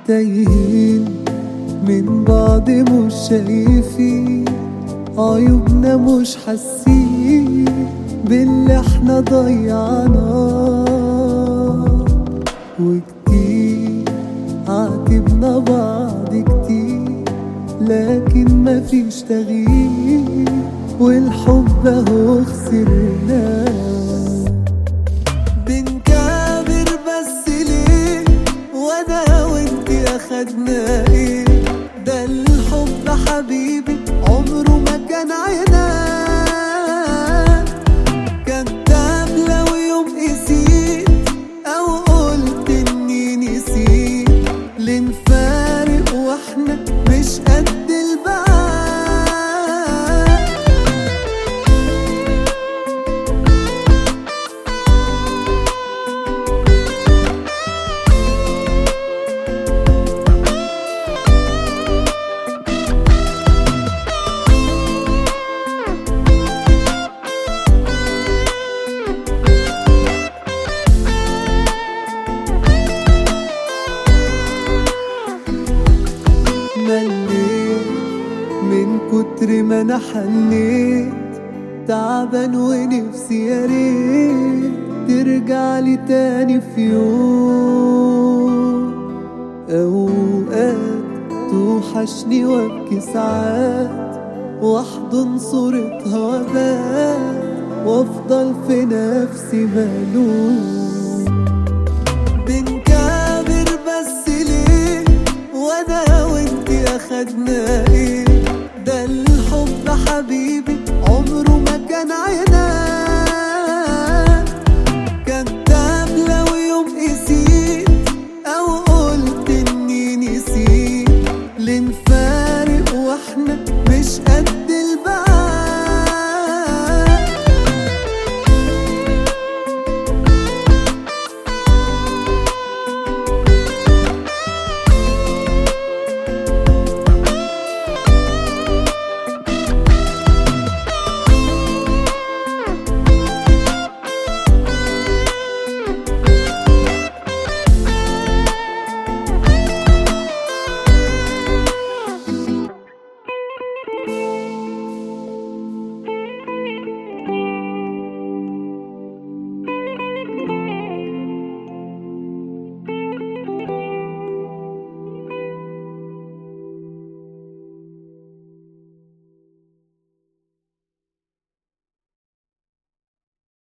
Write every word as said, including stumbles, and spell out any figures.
تايهين من بعض مش شايفين عيوبنا، مش حاسين باللي احنا ضيعناه. وكتير عاتبنا بعض كتير، لكن مفيش تغيير، والحب اهو خسرناه. بنكابر بس ليه وانا وانتي اخدنا ايه؟ ده الحب حبيبي عمره ما كان عناد. كداب لو يوم قسيت او قلت اني نسيت، لنفارق واحنا مش قد البعاد. مليت من كتر ما انا حنيت، تعبان ونفسي يا ريت ترجعلي تاني في يوم. اوقات توحشني وابكي ساعات، واحضن صورتها وابات، وافضل في نفسي ملوم. بنكابر بس ليه وانا وانتي اخدنا ايه؟ ده الحب حبيبي عمره ما كان عيب.